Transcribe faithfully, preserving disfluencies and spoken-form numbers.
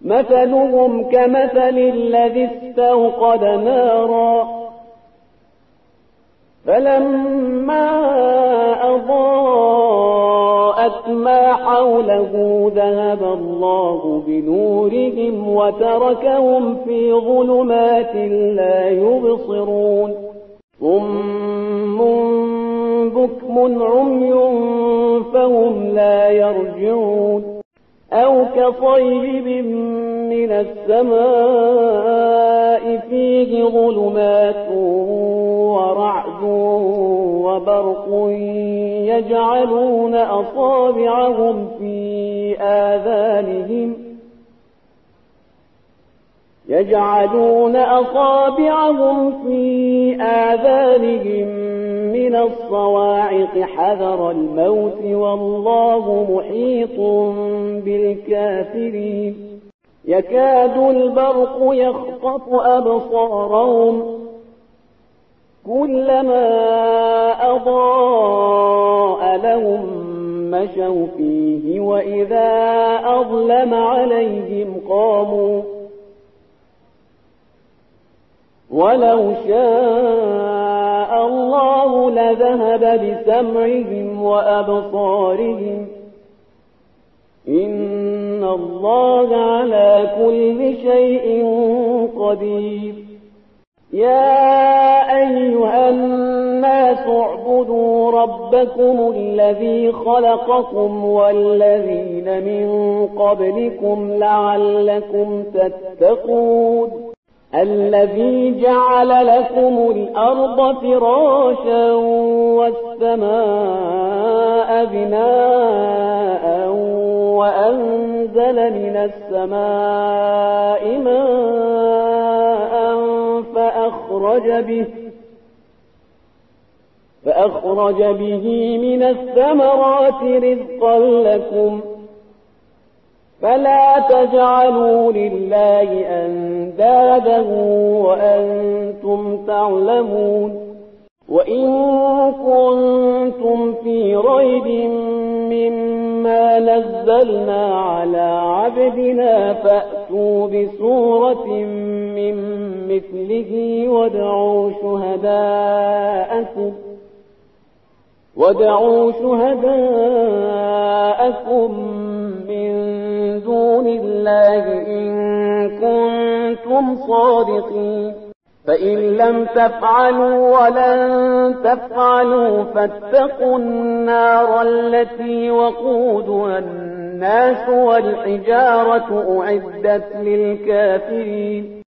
مثلهم كمثل الذي استوقد نارا فلما أضاءت ما حوله ذهب الله بنورهم وتركهم في ظلمات لا يبصرون صم بكم عمي فهم لا يرجعون أو كصيب من السماء فيه ظلمات ورعد وبرق يجعلون أصابعهم في آذانهم يجعلون أصابعهم في آذانهم من الصواعق حذر الموت والله محيط بالكافرين يكاد البرق يخطف أبصارهم كلما أضاء لهم مشوا فيه وإذا أظلم عليهم قاموا ولو شاء الله لذهب بسمعهم وأبصارهم إن الله على كل شيء قدير يا أيها الناس اعبدوا ربكم الذي خلقكم والذين من قبلكم لعلكم تتقون الذي جعل لكم الأرض فراشا والسماء بناء وأنزل من السماء ماء فأخرج به فأخرج به من الثمرات رزقا لكم فلا تجعلوا لله أندادا وأنتم تعلمون وإن كنتم في ريب مما نزلنا على عبدنا فأتوا بسورة من مثله وادعوا شهداءكم وادعوا شهداءكم من دون الله إن كنتم صادقين فإن لم تفعلوا ولن تفعلوا فاتقوا النار التي وقودها الناس والحجارة أعدت للكافرين